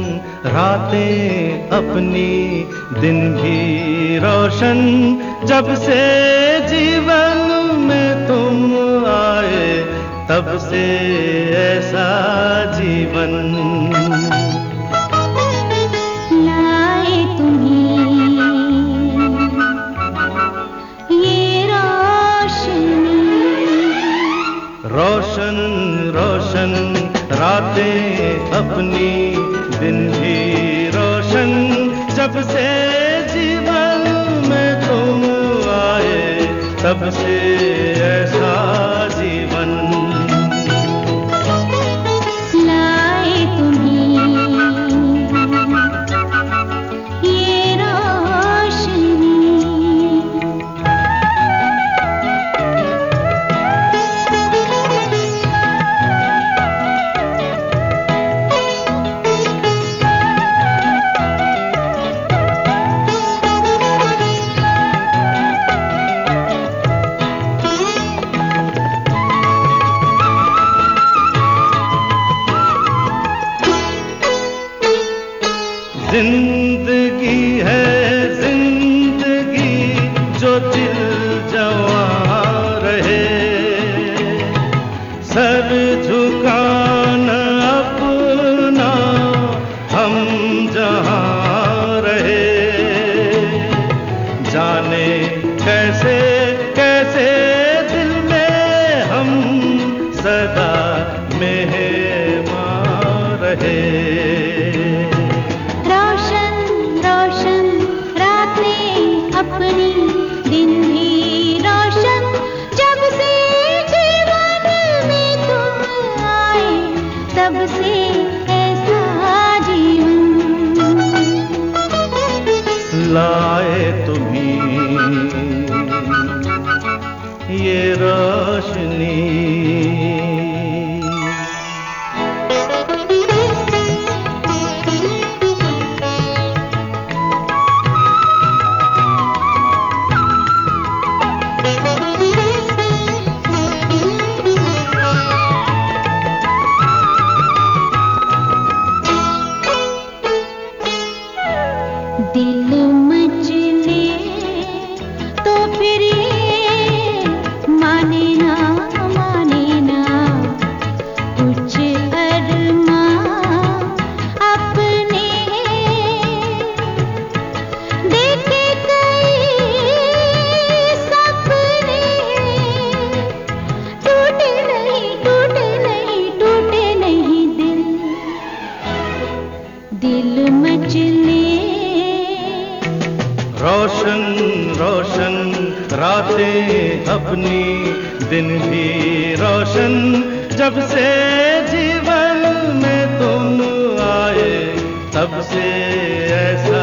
रातें अपनी दिन भी रोशन, जब से जीवन में तुम आए तब से ऐसा जीवन। लाए तुम्हें ये रोशनी, रोशन रोशन रातें अपनी दिन भी रोशन, जब से जीवन में तुम आए तब से ऐसा जीवन। लाए तुम्हें ये रोशनी। जिंदगी है जिंदगी जो दिल जवां रहे, सर झुकाना अपना हम जहां रहे। जाने कैसे कैसे दिल में हम सदा मेहमान रहे। अपनी दिन भी रोशन, जब से जीवन में तुम आए तब से ऐसा जीवन। लाए तुम्हें ये रोशनी। दिल मचले तो फिर ये माने ना कुछ अरमां अपने देखे कई सपने, टूटे नहीं दिल मचले। रोशन रोशन रातें अपनी दिन भी रोशन, जब से जीवन में तुम आए तब से ऐसा